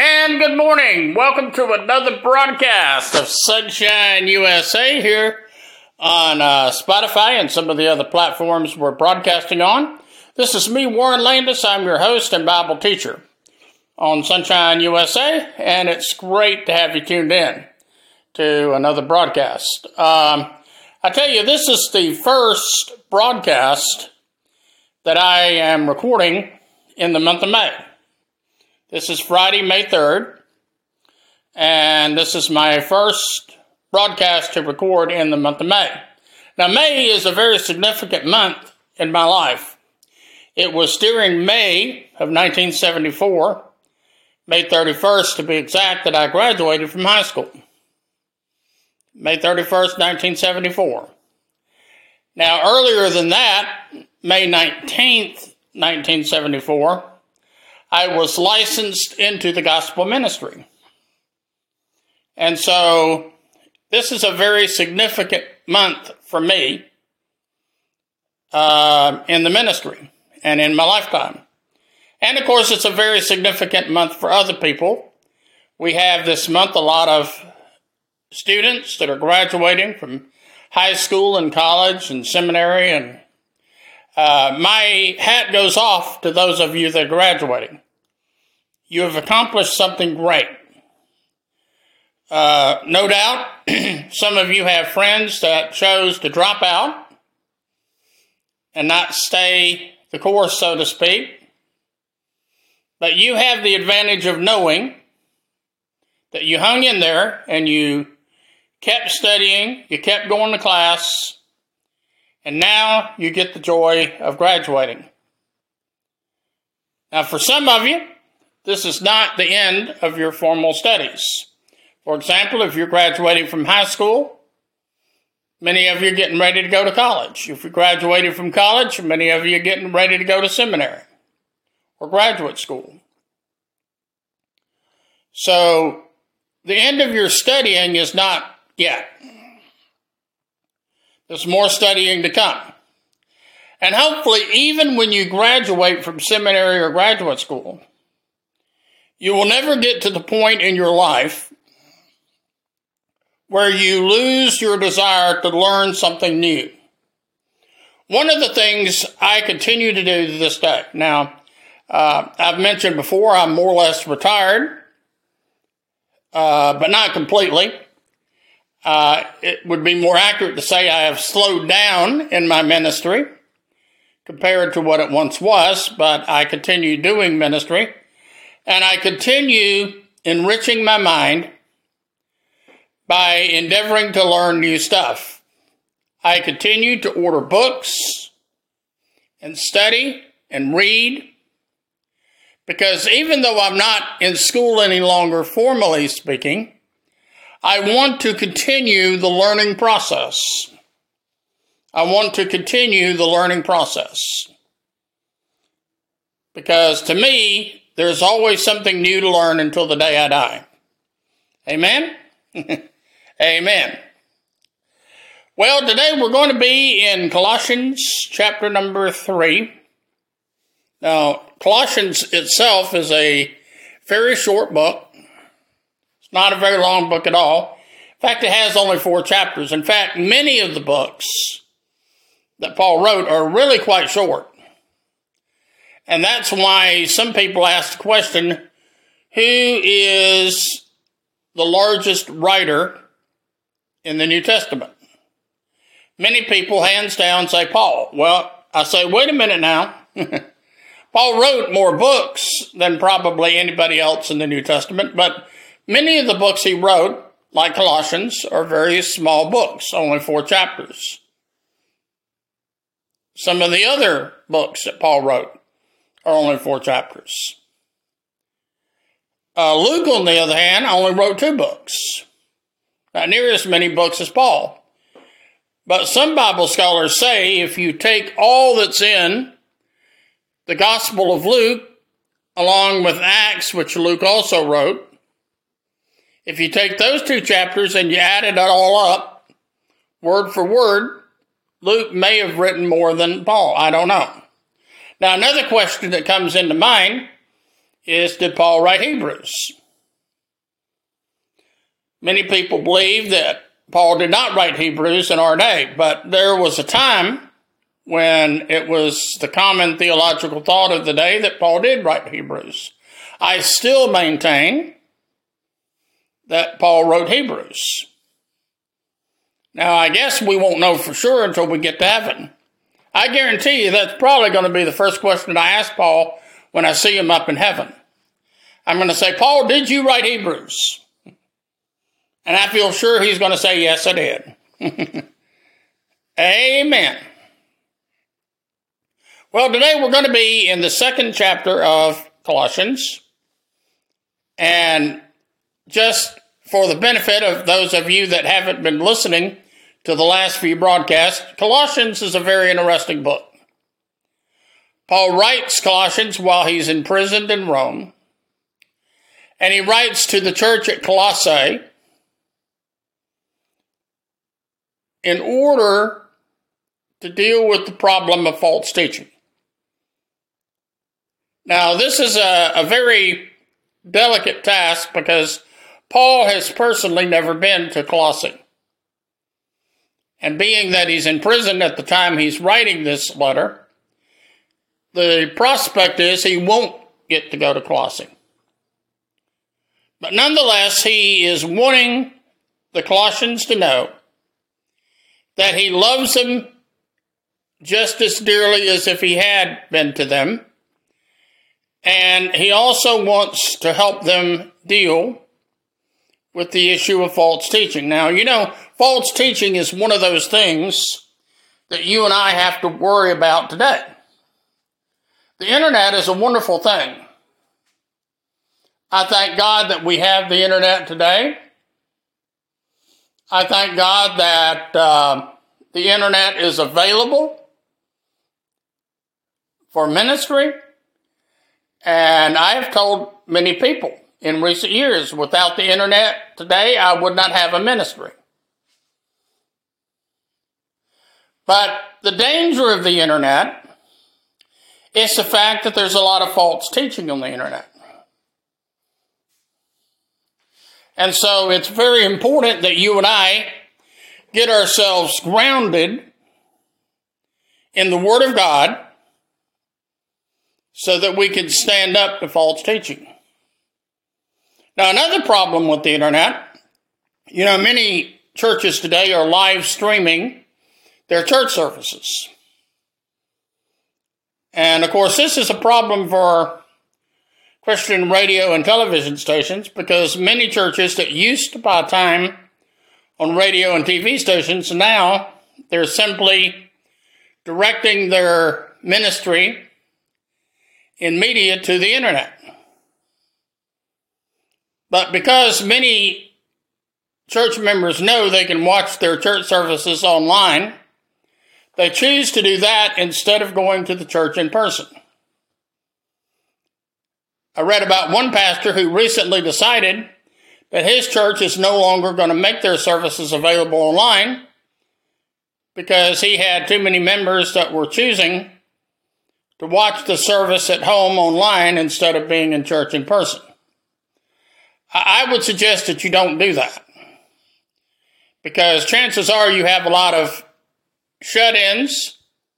And good morning. Welcome to another broadcast of Sunshine USA here on Spotify and some of the other platforms we're broadcasting on. This is me, Warren Landis. I'm your host and Bible teacher on Sunshine USA, and it's great to have you tuned in to another broadcast. I tell you, this is the first broadcast that I am recording in the month of May. This is Friday, May 3rd, and this is my first broadcast to record in the month of May. Now, May is a very significant month in my life. It was during May of 1974, May 31st to be exact, that I graduated from high school. May 31st, 1974. Now, earlier than that, May 19th, 1974, I was licensed into the gospel ministry. And so this is a very significant month for me in the ministry and in my lifetime. And of course, it's a very significant month for other people. We have this month a lot of students that are graduating from high school and college and seminary, and my hat goes off to those of you that are graduating. You have accomplished something great. No doubt, some of you have friends that chose to drop out and not stay the course, so to speak. But you have the advantage of knowing that you hung in there and you kept studying, you kept going to class, and now you get the joy of graduating. Now, for some of you, this is not the end of your formal studies. For example, if you're graduating from high school, many of you are getting ready to go to college. If you're graduating from college, many of you are getting ready to go to seminary or graduate school. So, the end of your studying is not yet. There's more studying to come. And hopefully, even when you graduate from seminary or graduate school, you will never get to the point in your life where you lose your desire to learn something new. One of the things I continue to do to this day, now, I've mentioned before, I'm more or less retired, but not completely. It would be more accurate to say I have slowed down in my ministry compared to what it once was, but I continue doing ministry. And I continue enriching my mind by endeavoring to learn new stuff. I continue to order books and study and read, because even though I'm not in school any longer, formally speaking, I want to continue the learning process. I want to continue the learning process. Because to me, there's always something new to learn until the day I die. Amen? Amen. Well, today we're going to be in Colossians chapter number 3. Now, Colossians itself is a very short book. It's not a very long book at all. In fact, it has only 4 chapters. In fact, many of the books that Paul wrote are really quite short. And that's why some people ask the question, who is the largest writer in the New Testament? Many people, hands down, say Paul. Well, I say, wait a minute now. Paul wrote more books than probably anybody else in the New Testament, but many of the books he wrote, like Colossians, are very small books, only 4 chapters. Some of the other books that Paul wrote are only 4 chapters. Luke, on the other hand, only wrote 2 books. Not near as many books as Paul. But some Bible scholars say if you take all that's in the Gospel of Luke, along with Acts, which Luke also wrote, if you take those 2 chapters and you add it all up, word for word, Luke may have written more than Paul. I don't know. Now, another question that comes into mind is, did Paul write Hebrews? Many people believe that Paul did not write Hebrews in our day, but there was a time when it was the common theological thought of the day that Paul did write Hebrews. I still maintain that Paul wrote Hebrews. Now, I guess we won't know for sure until we get to heaven. I guarantee you that's probably going to be the first question I ask Paul when I see him up in heaven. I'm going to say, Paul, did you write Hebrews? And I feel sure he's going to say, yes, I did. Amen. Well, today we're going to be in the second chapter of Colossians. And just for the benefit of those of you that haven't been listening to the last few broadcasts, Colossians is a very interesting book. Paul writes Colossians while he's imprisoned in Rome. And he writes to the church at Colossae in order to deal with the problem of false teaching. Now, this is a very delicate task because Paul has personally never been to Colossae. And being that he's in prison at the time he's writing this letter, the prospect is he won't get to go to Colossae. But nonetheless, he is wanting the Colossians to know that he loves them just as dearly as if he had been to them. And he also wants to help them deal with the issue of false teaching. Now, you know, false teaching is one of those things that you and I have to worry about today. The internet is a wonderful thing. I thank God that we have the internet today. I thank God that the internet is available for ministry. And I have told many people in recent years, without the internet today, I would not have a ministry. But the danger of the internet is the fact that there's a lot of false teaching on the internet. And so it's very important that you and I get ourselves grounded in the Word of God so that we can stand up to false teaching. Now, another problem with the internet, you know, many churches today are live streaming their church services. And, of course, this is a problem for Christian radio and television stations because many churches that used to buy time on radio and TV stations, now they're simply directing their ministry in media to the internet. But because many church members know they can watch their church services online, they choose to do that instead of going to the church in person. I read about one pastor who recently decided that his church is no longer going to make their services available online because he had too many members that were choosing to watch the service at home online instead of being in church in person. I would suggest that you don't do that because chances are you have a lot of shut-ins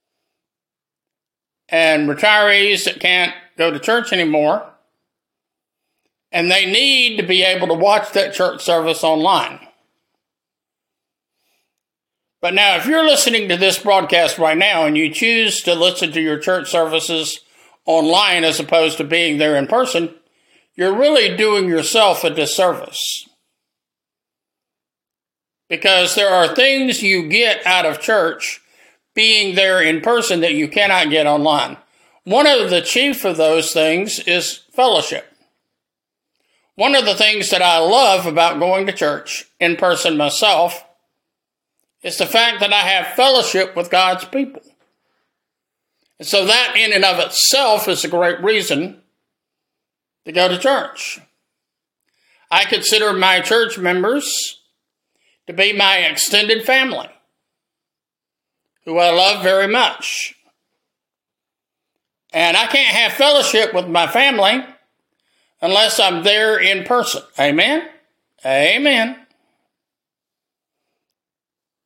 and retirees that can't go to church anymore, and they need to be able to watch that church service online. But now, if you're listening to this broadcast right now and you choose to listen to your church services online as opposed to being there in person, you're really doing yourself a disservice. Because there are things you get out of church being there in person that you cannot get online. One of the chief of those things is fellowship. One of the things that I love about going to church in person myself is the fact that I have fellowship with God's people. And so that in and of itself is a great reason to go to church. I consider my church members to be my extended family, who I love very much. And I can't have fellowship with my family unless I'm there in person. Amen? Amen.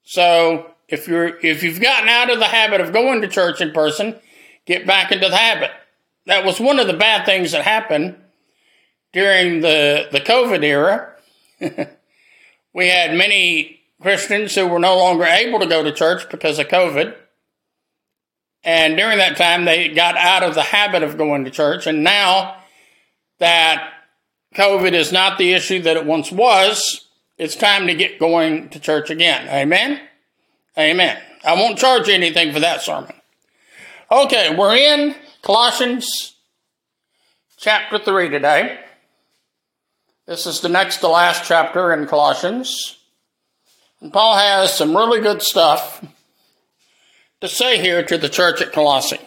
So if you've gotten out of the habit of going to church in person, get back into the habit. That was one of the bad things that happened during the COVID era. We had many Christians who were no longer able to go to church because of COVID. And during that time, they got out of the habit of going to church. And now that COVID is not the issue that it once was, it's time to get going to church again. Amen? Amen. I won't charge you anything for that sermon. Okay, we're in Colossians chapter 3 today. This is the next to last chapter in Colossians. And Paul has some really good stuff to say here to the church at Colossae.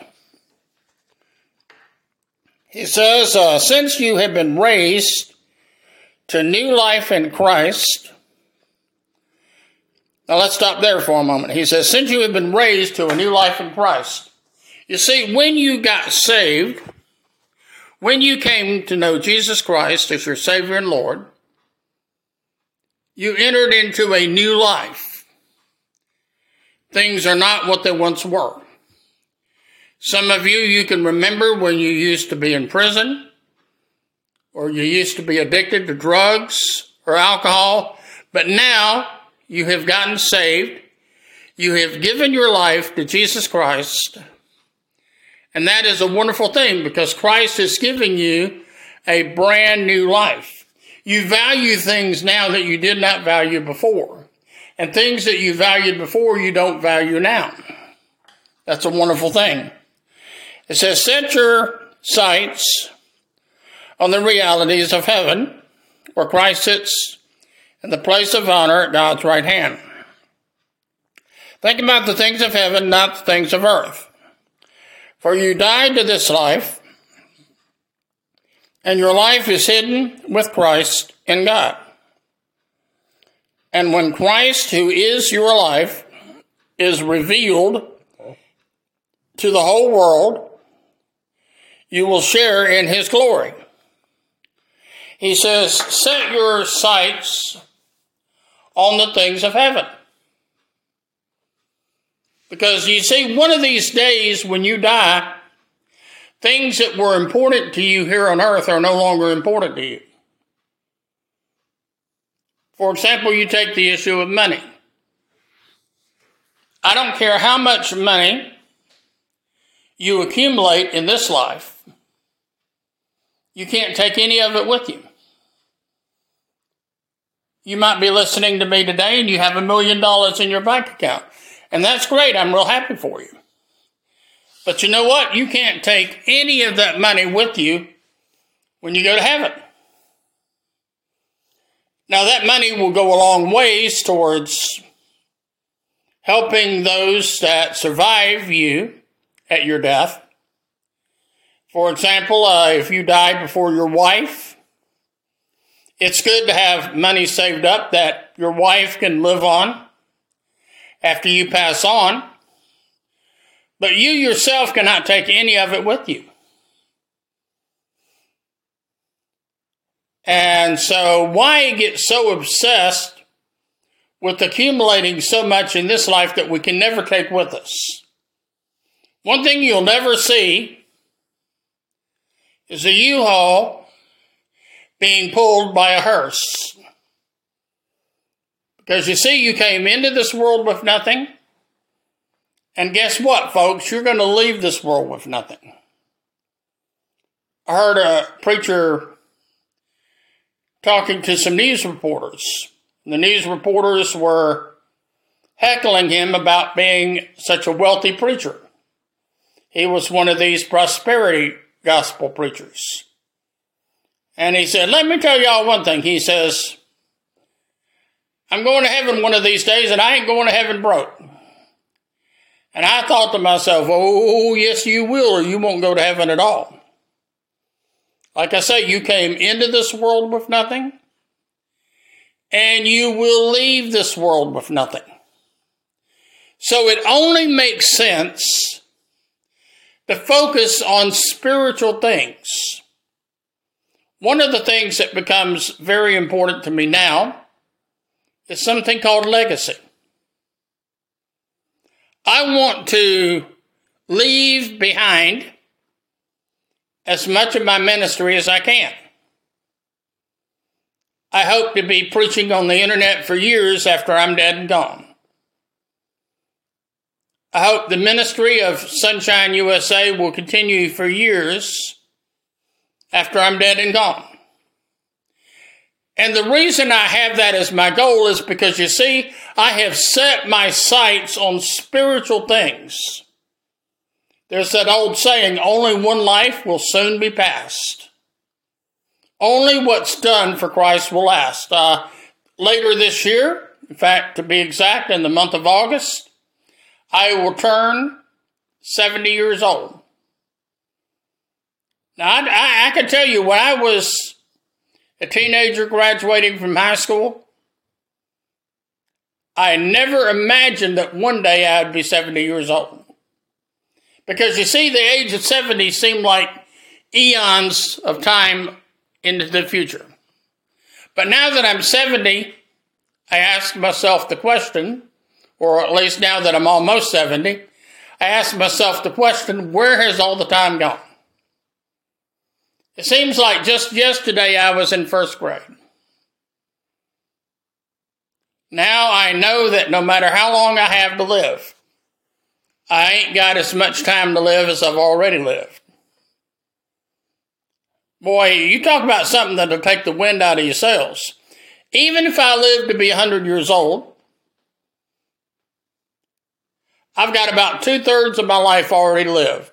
He says, since you have been raised to new life in Christ. Now let's stop there for a moment. He says, since you have been raised to a new life in Christ. You see, when you got saved, when you came to know Jesus Christ as your Savior and Lord, you entered into a new life. Things are not what they once were. Some of you can remember when you used to be in prison, or you used to be addicted to drugs or alcohol, but now you have gotten saved. You have given your life to Jesus Christ. And that is a wonderful thing because Christ is giving you a brand new life. You value things now that you did not value before. And things that you valued before, you don't value now. That's a wonderful thing. It says, set your sights on the realities of heaven, where Christ sits in the place of honor at God's right hand. Think about the things of heaven, not the things of earth. For you died to this life, and your life is hidden with Christ in God. And when Christ, who is your life, is revealed to the whole world, you will share in his glory. He says, set your sights on the things of heaven. Because you see, one of these days when you die, things that were important to you here on earth are no longer important to you. For example, you take the issue of money. I don't care how much money you accumulate in this life, you can't take any of it with you. You might be listening to me today and you have $1 million in your bank account. And that's great. I'm real happy for you. But you know what? You can't take any of that money with you when you go to heaven. Now, that money will go a long ways towards helping those that survive you at your death. For example, if you die before your wife, it's good to have money saved up that your wife can live on after you pass on. But you yourself cannot take any of it with you. And so why get so obsessed with accumulating so much in this life that we can never take with us? One thing you'll never see is a U-Haul being pulled by a hearse. Because you see, you came into this world with nothing. And guess what, folks? You're going to leave this world with nothing. I heard a preacher talking to some news reporters. The news reporters were heckling him about being such a wealthy preacher. He was one of these prosperity gospel preachers. And he said, let me tell y'all one thing. He says, I'm going to heaven one of these days, and I ain't going to heaven broke. And I thought to myself, oh, yes, you will, or you won't go to heaven at all. Like I say, you came into this world with nothing, and you will leave this world with nothing. So it only makes sense to focus on spiritual things. One of the things that becomes very important to me now is something called legacy. I want to leave behind as much of my ministry as I can. I hope to be preaching on the internet for years after I'm dead and gone. I hope the ministry of Sunshine USA will continue for years after I'm dead and gone. And the reason I have that as my goal is because, you see, I have set my sights on spiritual things. There's that old saying, only one life will soon be passed. Only what's done for Christ will last. Later this year, in fact, to be exact, in the month of August, I will turn 70 years old. Now, I can tell you, when I was a teenager graduating from high school, I never imagined that one day I'd be 70 years old. Because you see, the age of 70 seemed like eons of time into the future. But now that I'm 70, I ask myself the question, or at least now that I'm almost 70, I ask myself the question, where has all the time gone? It seems like just yesterday I was in first grade. Now I know that no matter how long I have to live, I ain't got as much time to live as I've already lived. Boy, you talk about something that'll take the wind out of your sails. Even if I live to be 100 years old, I've got about 2/3 of my life already lived.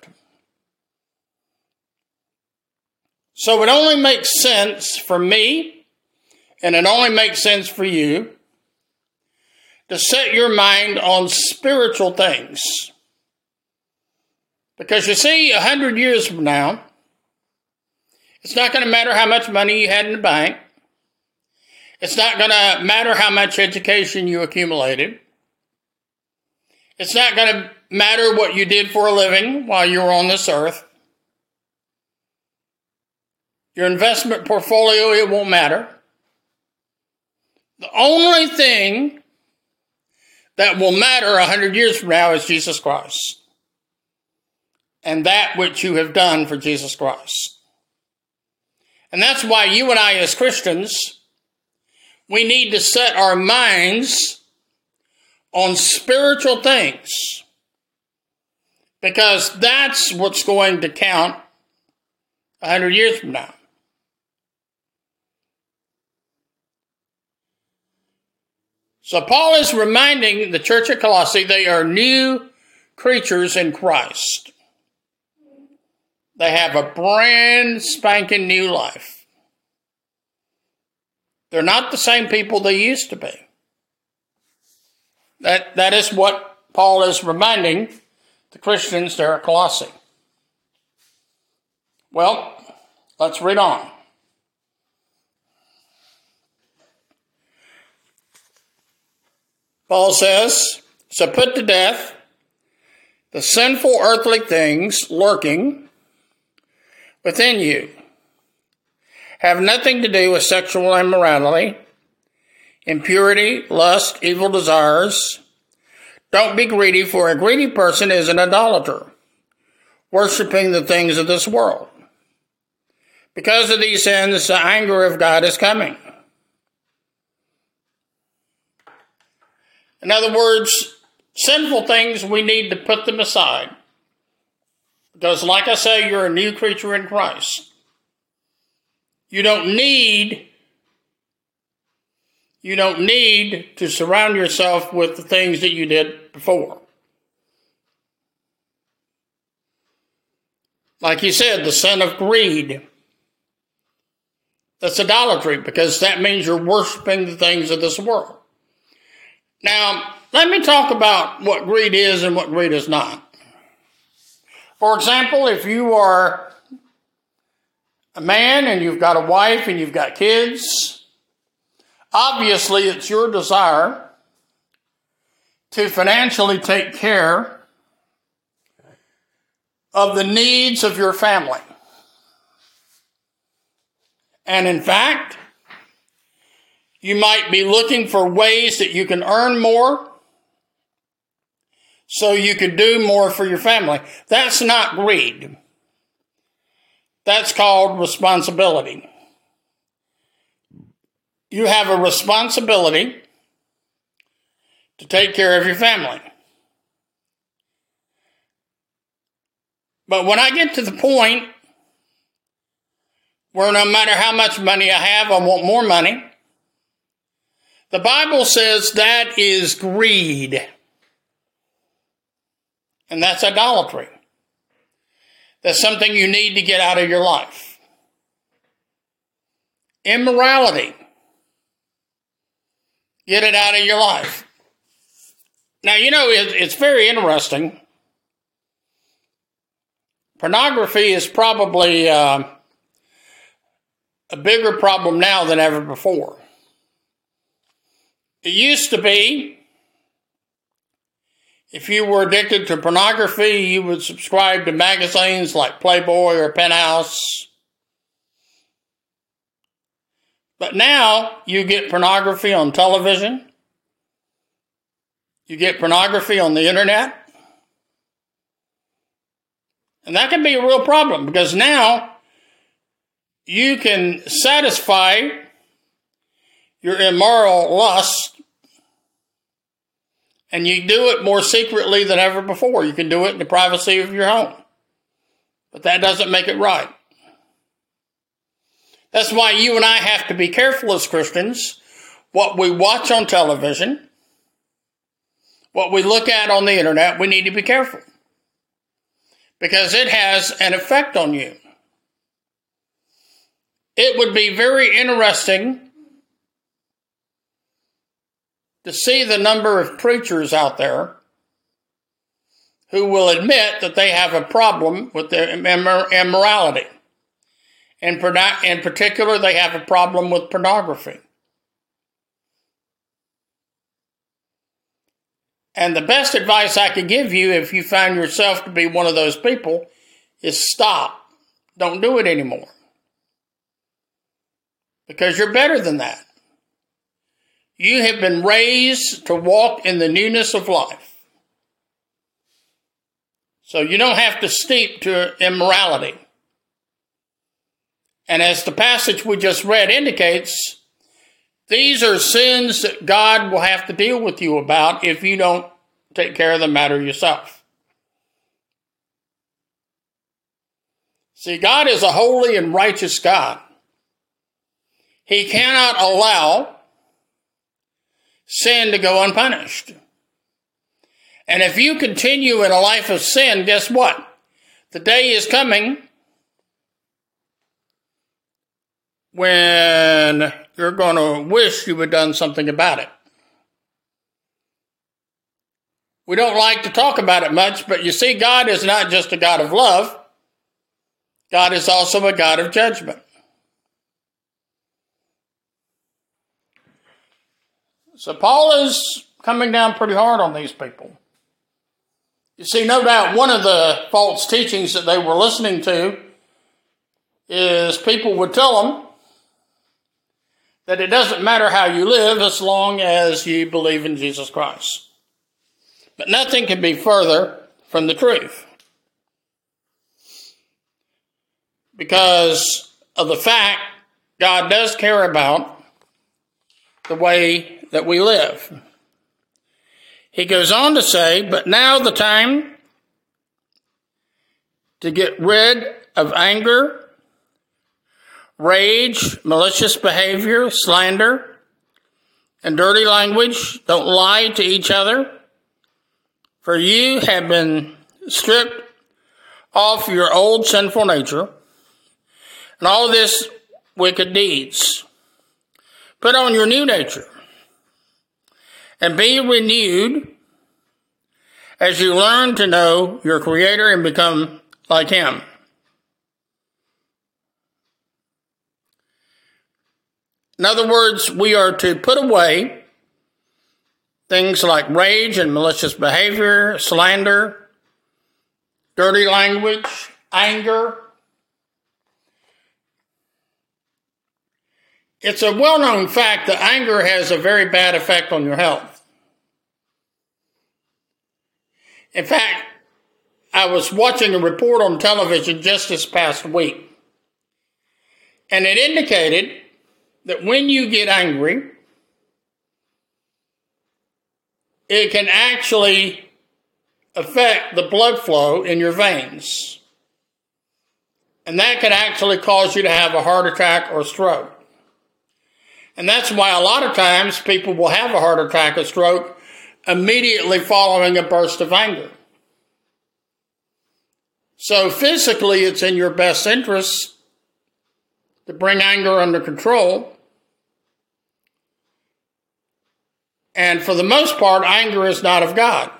So it only makes sense for me, and it only makes sense for you, to set your mind on spiritual things. Because you see, 100 years from now, it's not going to matter how much money you had in the bank. It's not going to matter how much education you accumulated. It's not going to matter what you did for a living while you were on this earth. Your investment portfolio, it won't matter. The only thing that will matter 100 years from now is Jesus Christ. And that which you have done for Jesus Christ. And that's why you and I as Christians, we need to set our minds on spiritual things. Because that's what's going to count 100 years from now. So Paul is reminding the church at Colossae they are new creatures in Christ. They have a brand spanking new life. They're not the same people they used to be. That is what Paul is reminding the Christians there at Colossae. Well, let's read on. Paul says, so put to death the sinful earthly things lurking within you. Have nothing to do with sexual immorality, impurity, lust, evil desires. Don't be greedy, for a greedy person is an idolater, worshiping the things of this world. Because of these sins, the anger of God is coming. In other words, sinful things, we need to put them aside. Because like I say, you're a new creature in Christ. You don't need to surround yourself with the things that you did before. Like you said, the sin of greed. That's idolatry, because that means you're worshiping the things of this world. Now, let me talk about what greed is and what greed is not. For example, if you are a man and you've got a wife and you've got kids, obviously it's your desire to financially take care of the needs of your family. And in fact, you might be looking for ways that you can earn more so you can do more for your family. That's not greed. That's called responsibility. You have a responsibility to take care of your family. But when I get to the point where no matter how much money I have, I want more money, the Bible says that is greed. And that's idolatry. That's something you need to get out of your life. Immorality. Get it out of your life. Now, it's very interesting. Pornography is probably a bigger problem now than ever before. It used to be, if you were addicted to pornography, you would subscribe to magazines like Playboy or Penthouse. But now you get pornography on television. You get pornography on the internet. And that can be a real problem because now you can satisfy your immoral lust, and you do it more secretly than ever before. You can do it in the privacy of your home. But that doesn't make it right. That's why you and I have to be careful as Christians what we watch on television, what we look at on the internet. We need to be careful because it has an effect on you. It would be very interesting to see the number of preachers out there who will admit that they have a problem with their immorality. In particular, they have a problem with pornography. And the best advice I could give you if you find yourself to be one of those people is stop. Don't do it anymore. Because you're better than that. You have been raised to walk in the newness of life. So you don't have to steep to immorality. And as the passage we just read indicates, these are sins that God will have to deal with you about if you don't take care of the matter yourself. See, God is a holy and righteous God. He cannot allow sin to go unpunished. And if you continue in a life of sin, guess what? The day is coming when you're going to wish you had done something about it. We don't like to talk about it much, but you see, God is not just a God of love. God is also a God of judgment. So Paul is coming down pretty hard on these people. You see, no doubt one of the false teachings that they were listening to is people would tell them that it doesn't matter how you live as long as you believe in Jesus Christ. But nothing can be further from the truth. Because of the fact God does care about the way that we live. He goes on to say, but now the time to get rid of anger, rage, malicious behavior, slander, and dirty language. Don't lie to each other, for you have been stripped off your old sinful nature and all this wicked deeds. Put on your new nature and be renewed as you learn to know your Creator and become like Him. In other words, we are to put away things like rage and malicious behavior, slander, dirty language, anger. It's a well-known fact that anger has a very bad effect on your health. In fact, I was watching a report on television just this past week, and it indicated that when you get angry, it can actually affect the blood flow in your veins. And that can actually cause you to have a heart attack or stroke. And that's why a lot of times people will have a heart attack or stroke immediately following a burst of anger. So physically, it's in your best interest to bring anger under control. And for the most part, anger is not of God.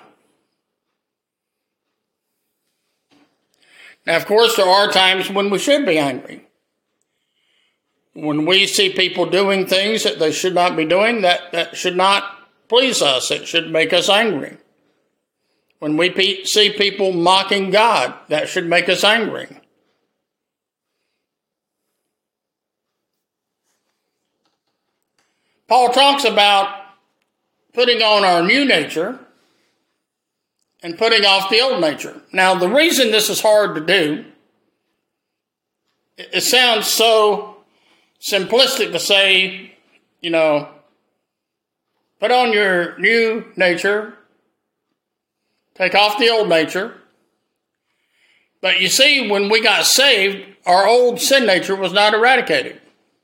Now, of course, there are times when we should be angry. When we see people doing things that they should not be doing, that should not please us. It should make us angry. When we see people mocking God, that should make us angry. Paul talks about putting on our new nature and putting off the old nature. Now, the reason this is hard to do, it sounds so simplistic to say, put on your new nature, take off the old nature. But you see, when we got saved, our old sin nature was not eradicated.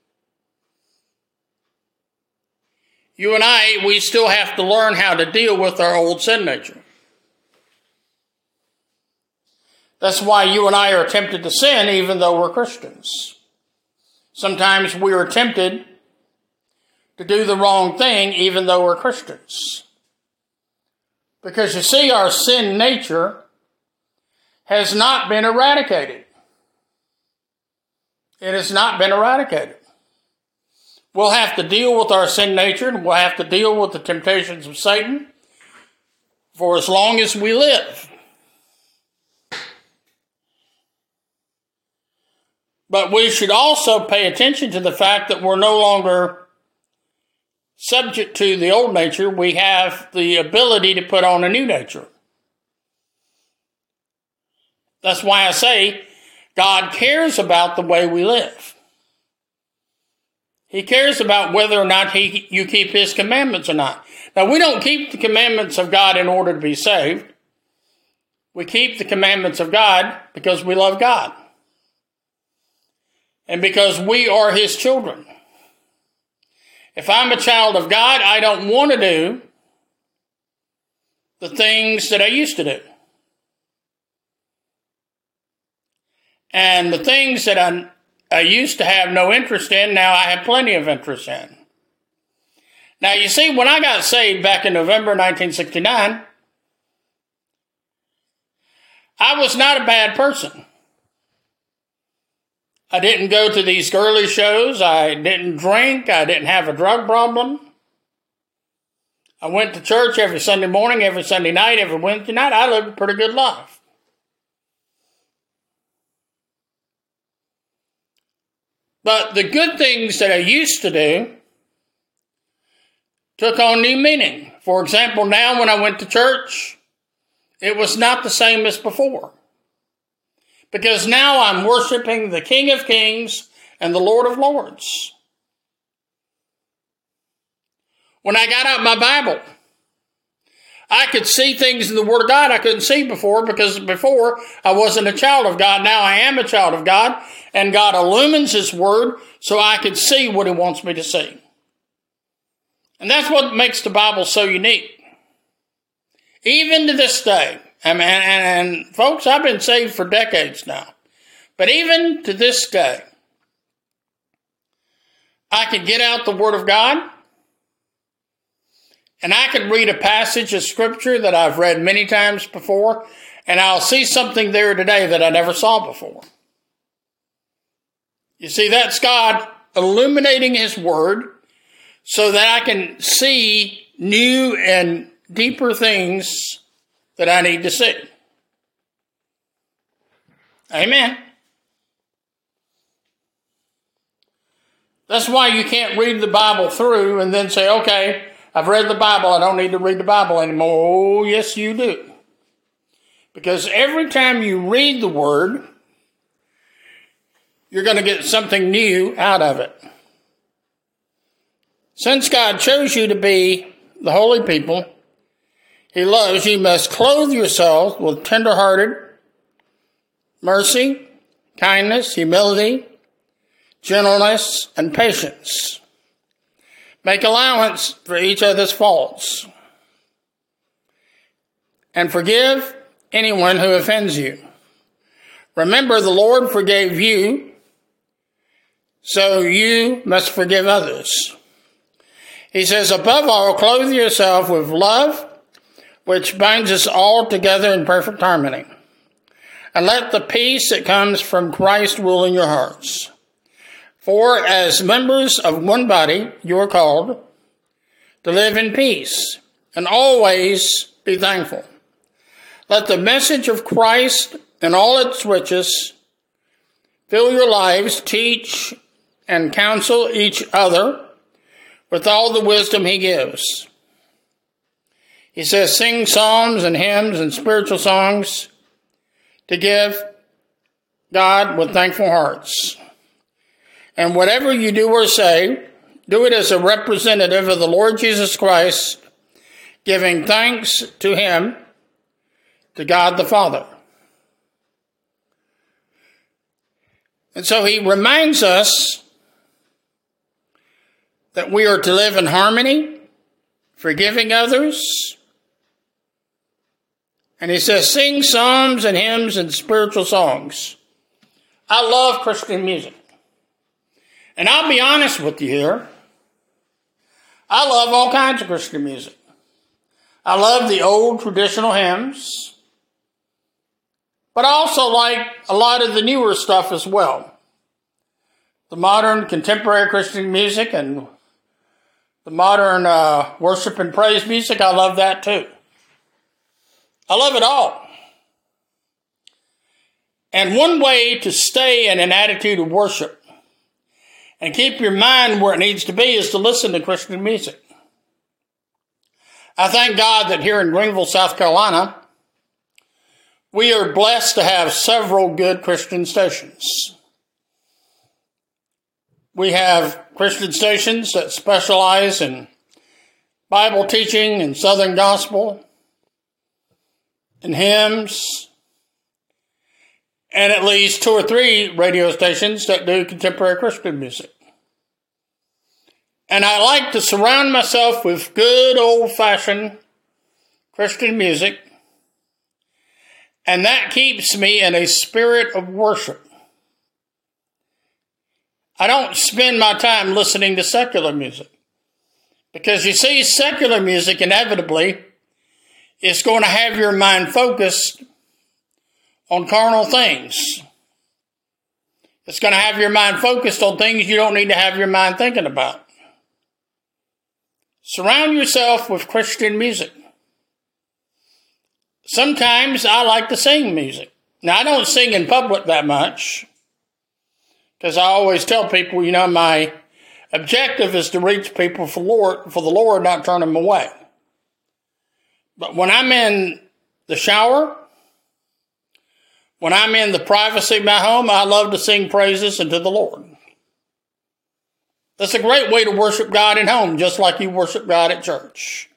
You and I, we still have to learn how to deal with our old sin nature. That's why you and I are tempted to sin even though we're Christians. Sometimes we are tempted to do the wrong thing even though we're Christians. Because you see, our sin nature has not been eradicated. It has not been eradicated. We'll have to deal with our sin nature, and we'll have to deal with the temptations of Satan for as long as we live. But we should also pay attention to the fact that we're no longer subject to the old nature. We have the ability to put on a new nature. That's why I say God cares about the way we live. He cares about whether or not you keep His commandments or not. Now, we don't keep the commandments of God in order to be saved. We keep the commandments of God because we love God. And because we are His children. If I'm a child of God, I don't want to do the things that I used to do. And the things that I used to have no interest in, now I have plenty of interest in. Now, you see, when I got saved back in November 1969, I was not a bad person. I didn't go to these girly shows. I didn't drink. I didn't have a drug problem. I went to church every Sunday morning, every Sunday night, every Wednesday night. I lived a pretty good life. But the good things that I used to do took on new meaning. For example, now when I went to church, it was not the same as before. Because now I'm worshiping the King of Kings and the Lord of Lords. When I got out my Bible, I could see things in the Word of God I couldn't see before, because before I wasn't a child of God. Now I am a child of God, and God illumines His Word so I can see what He wants me to see. And that's what makes the Bible so unique. Even to this day, and folks, I've been saved for decades now, but even to this day, I can get out the Word of God, and I can read a passage of Scripture that I've read many times before, and I'll see something there today that I never saw before. You see, that's God illuminating His Word so that I can see new and deeper things that I need to see. Amen. That's why you can't read the Bible through and then say, okay, I've read the Bible, I don't need to read the Bible anymore. Oh, yes, you do. Because every time you read the Word, you're going to get something new out of it. Since God chose you to be the holy people He loves, you must clothe yourselves with tender-hearted mercy, kindness, humility, gentleness, and patience. Make allowance for each other's faults, and forgive anyone who offends you. Remember, the Lord forgave you, so you must forgive others. He says, above all, clothe yourself with love, which binds us all together in perfect harmony. And let the peace that comes from Christ rule in your hearts. For as members of one body, you are called to live in peace and always be thankful. Let the message of Christ and all its riches fill your lives. Teach and counsel each other with all the wisdom He gives. He says, sing psalms and hymns and spiritual songs to give God with thankful hearts. And whatever you do or say, do it as a representative of the Lord Jesus Christ, giving thanks to Him, to God the Father. And so He reminds us that we are to live in harmony, forgiving others. And He says, sing psalms and hymns and spiritual songs. I love Christian music. And I'll be honest with you here. I love all kinds of Christian music. I love the old traditional hymns. But I also like a lot of the newer stuff as well. The modern contemporary Christian music and the modern worship and praise music, I love that too. I love it all. And one way to stay in an attitude of worship and keep your mind where it needs to be is to listen to Christian music. I thank God that here in Greenville, South Carolina, we are blessed to have several good Christian stations. We have Christian stations that specialize in Bible teaching and Southern gospel and hymns, and at least 2 or 3 radio stations that do contemporary Christian music. And I like to surround myself with good old-fashioned Christian music, and that keeps me in a spirit of worship. I don't spend my time listening to secular music. Because you see, secular music inevitably is going to have your mind focused on carnal things. It's going to have your mind focused on things you don't need to have your mind thinking about. Surround yourself with Christian music. Sometimes I like to sing music. Now, I don't sing in public that much. Because I always tell people, my objective is to reach people for the Lord, not turn them away. But when I'm in the shower, when I'm in the privacy of my home, I love to sing praises unto the Lord. That's a great way to worship God at home, just like you worship God at church.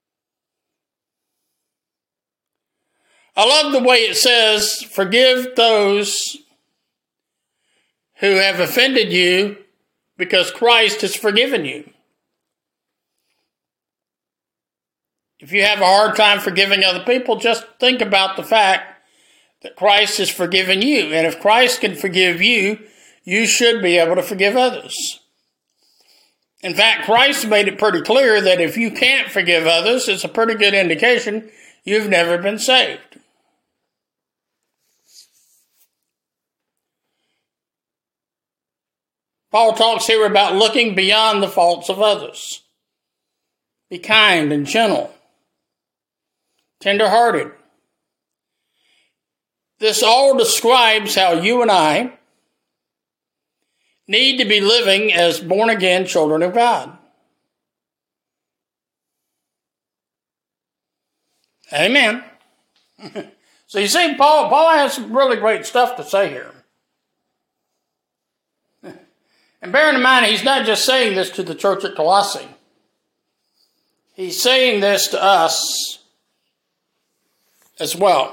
I love the way it says, forgive those who have offended you because Christ has forgiven you. If you have a hard time forgiving other people, just think about the fact that Christ has forgiven you. And if Christ can forgive you, you should be able to forgive others. In fact, Christ made it pretty clear that if you can't forgive others, it's a pretty good indication you've never been saved. Paul talks here about looking beyond the faults of others. Be kind and gentle, tender-hearted. This all describes how you and I need to be living as born-again children of God. Amen. So you see, Paul has some really great stuff to say here. And bearing in mind, he's not just saying this to the church at Colossae. He's saying this to us as well.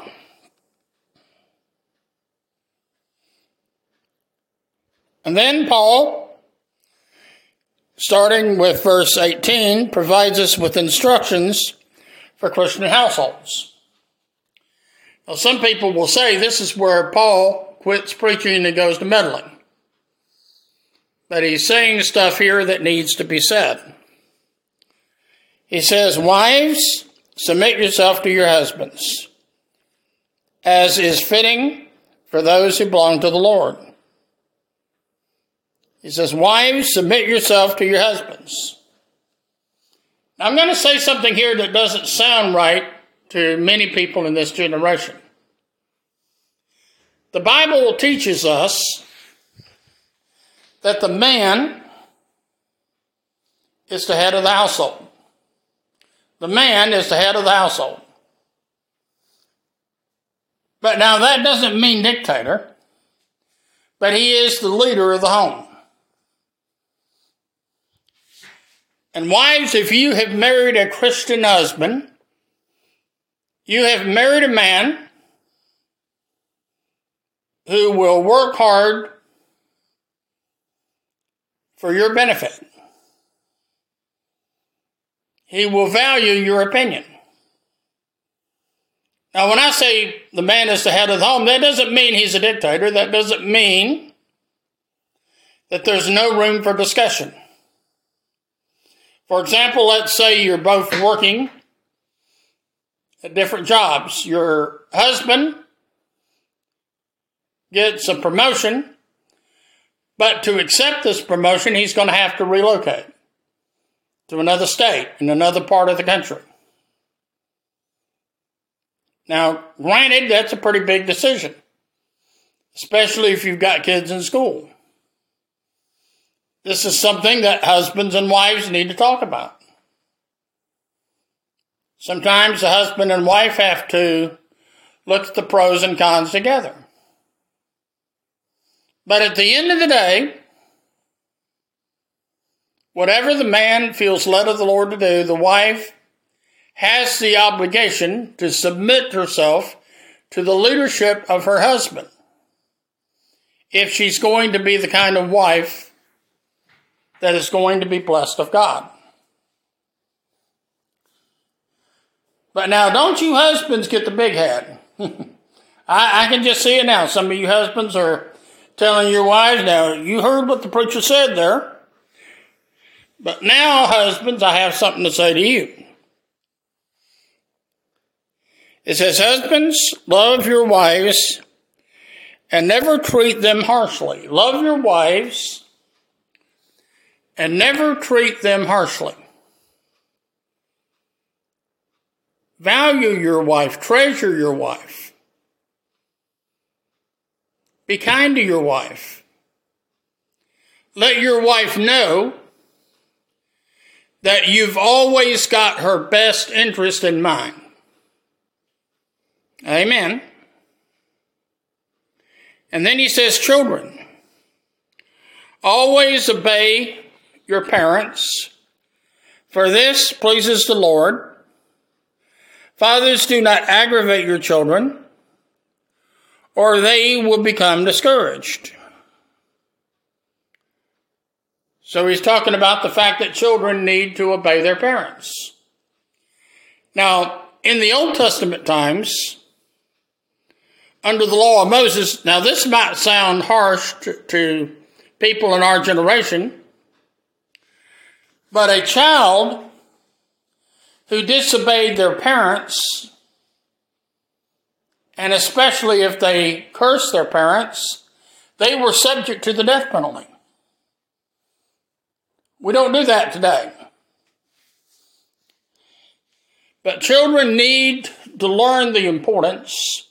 And then Paul, starting with verse 18, provides us with instructions for Christian households. Now, some people will say this is where Paul quits preaching and goes to meddling. But he's saying stuff here that needs to be said. He says, wives, submit yourself to your husbands, as is fitting for those who belong to the Lord. He says, wives, submit yourself to your husbands. Now, I'm going to say something here that doesn't sound right to many people in this generation. The Bible teaches us that the man is the head of the household. The man is the head of the household. But now that doesn't mean dictator, but he is the leader of the home. And wives, if you have married a Christian husband, you have married a man who will work hard for your benefit. He will value your opinion. Now, when I say the man is the head of the home, that doesn't mean he's a dictator. That doesn't mean that there's no room for discussion. For example, let's say you're both working at different jobs. Your husband gets a promotion, but to accept this promotion, he's going to have to relocate to another state in another part of the country. Now, granted, that's a pretty big decision, especially if you've got kids in school. This is something that husbands and wives need to talk about. Sometimes the husband and wife have to look at the pros and cons together. But at the end of the day, whatever the man feels led of the Lord to do, the wife has the obligation to submit herself to the leadership of her husband if she's going to be the kind of wife that is going to be blessed of God. But now, don't you husbands get the big head. I can just see it now. Some of you husbands are telling your wives, now, you heard what the preacher said there. But now, husbands, I have something to say to you. It says, husbands, love your wives and never treat them harshly. Love your wives and never treat them harshly. Value your wife. Treasure your wife. Be kind to your wife. Let your wife know that you've always got her best interest in mind. Amen. And then he says, children, always obey your parents, for this pleases the Lord. Fathers, do not aggravate your children, or they will become discouraged. So he's talking about the fact that children need to obey their parents. Now, in the Old Testament times, under the law of Moses, now this might sound harsh to people in our generation, but a child who disobeyed their parents, and especially if they cursed their parents, they were subject to the death penalty. We don't do that today. But children need to learn the importance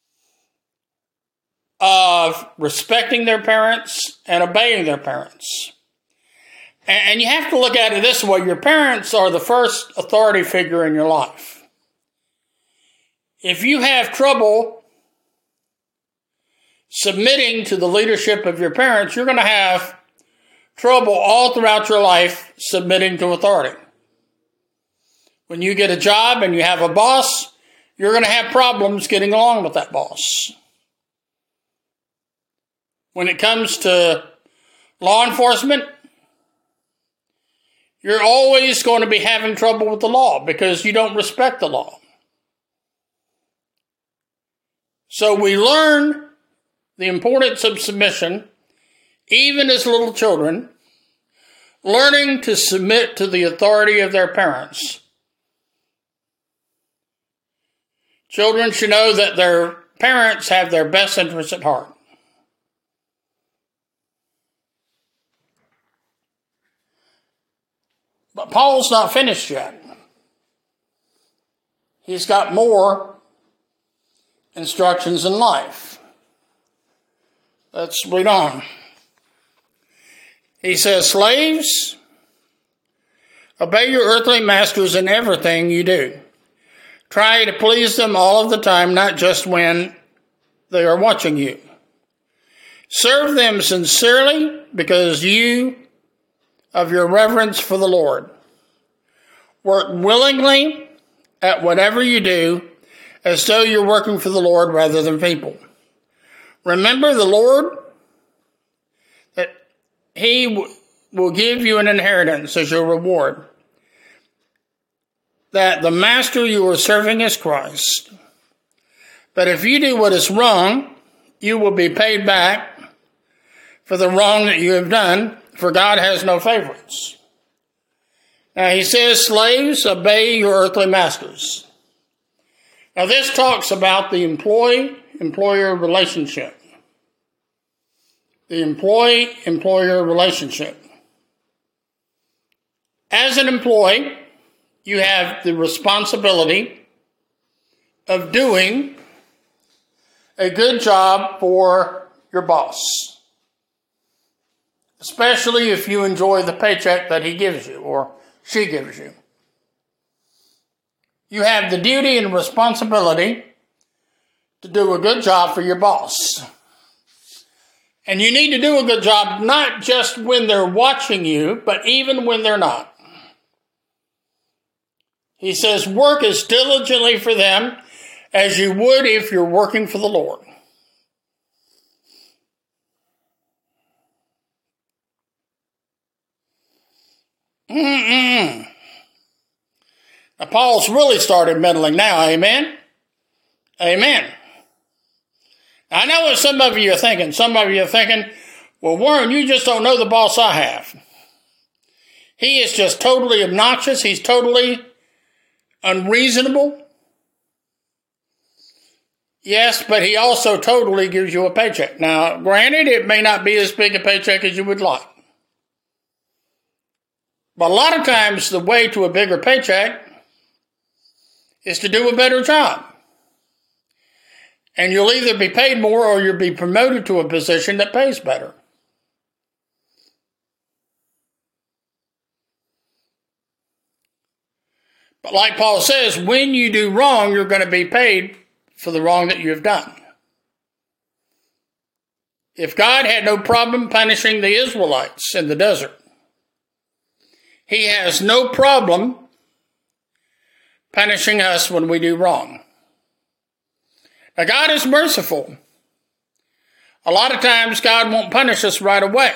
of respecting their parents and obeying their parents. And you have to look at it this way. Your parents are the first authority figure in your life. If you have trouble submitting to the leadership of your parents, you're going to have trouble all throughout your life submitting to authority. When you get a job and you have a boss, you're going to have problems getting along with that boss. When it comes to law enforcement, you're always going to be having trouble with the law because you don't respect the law. So we learn the importance of submission, even as little children, learning to submit to the authority of their parents. Children should know that their parents have their best interests at heart. But Paul's not finished yet. He's got more instructions in life. Let's read on. He says, slaves, obey your earthly masters in everything you do. Try to please them all of the time, not just when they are watching you. Serve them sincerely because of your reverence for the Lord. Work willingly at whatever you do, as though you're working for the Lord rather than people. Remember the Lord, that He will give you an inheritance as your reward. That the master you are serving is Christ. But if you do what is wrong, you will be paid back for the wrong that you have done, for God has no favorites. Now he says, slaves, obey your earthly masters. Now this talks about the employee-employer relationship. The employee-employer relationship. As an employee, you have the responsibility of doing a good job for your boss, especially if you enjoy the paycheck that he gives you or she gives you. You have the duty and responsibility to do a good job for your boss. And you need to do a good job not just when they're watching you, but even when they're not. He says, work as diligently for them as you would if you're working for the Lord. Now, Paul's really started meddling now, amen? Amen. I know what some of you are thinking. Some of you are thinking, well, Warren, you just don't know the boss I have. He is just totally obnoxious. He's totally unreasonable. Yes, but he also totally gives you a paycheck. Now, granted, it may not be as big a paycheck as you would like. But a lot of times, the way to a bigger paycheck is to do a better job. And you'll either be paid more or you'll be promoted to a position that pays better. But like Paul says, when you do wrong, you're going to be paid for the wrong that you have done. If God had no problem punishing the Israelites in the desert, He has no problem punishing us when we do wrong. Now, God is merciful. A lot of times, God won't punish us right away.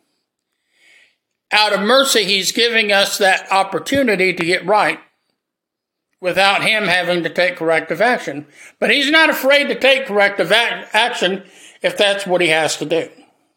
Out of mercy, He's giving us that opportunity to get right without Him having to take corrective action. But He's not afraid to take corrective action if that's what He has to do.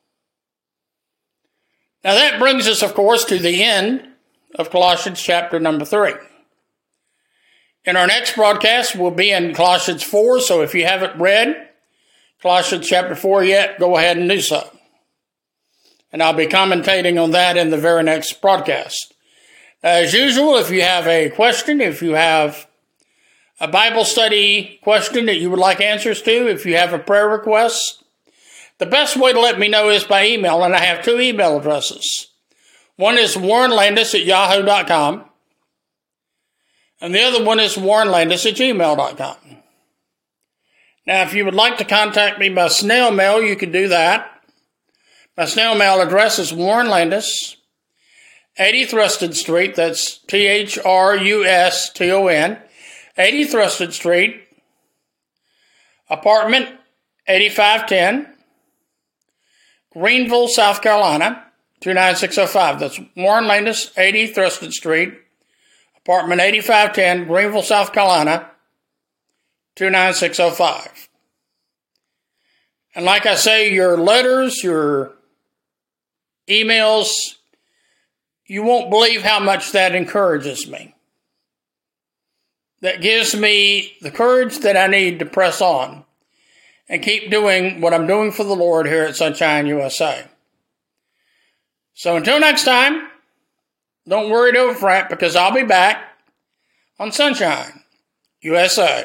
Now, that brings us, of course, to the end of Colossians chapter number 3. In our next broadcast, we'll be in Colossians 4, so if you haven't read Colossians chapter 4 yet, go ahead and do so. And I'll be commentating on that in the very next broadcast. As usual, if you have a question, if you have a Bible study question that you would like answers to, if you have a prayer request, the best way to let me know is by email, and I have 2 email addresses. One is warrenlandis@yahoo.com. And the other one is warrenlandis@gmail.com. Now, if you would like to contact me by snail mail, you can do that. My snail mail address is Warren Landis, 80 Thruston Street, that's Truston, 80 Thruston Street, apartment 8510, Greenville, South Carolina, 29605. That's Warren Landis, 80 Thruston Street, apartment 8510, Greenville, South Carolina, 29605. And like I say, your letters, your emails, you won't believe how much that encourages me. That gives me the courage that I need to press on and keep doing what I'm doing for the Lord here at Sunshine USA. So until next time, don't worry, don't fret, because I'll be back on Sunshine USA.